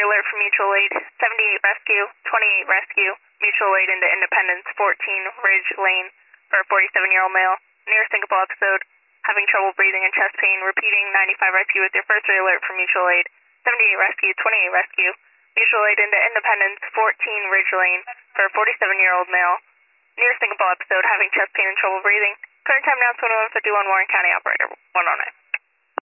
alert for mutual aid. 78 rescue, 28 rescue, mutual aid into Independence, 14 Ridge Lane for a 47-year-old male. Near syncopal episode, having trouble breathing and chest pain. Repeating 95 rescue with your first alert for mutual aid. 78 rescue, 28 rescue, mutual aid into Independence, 14 Ridge Lane for a 47-year-old male. Near syncopal episode, having chest pain and trouble breathing. Current time now, 21:51, Warren County, operator 109.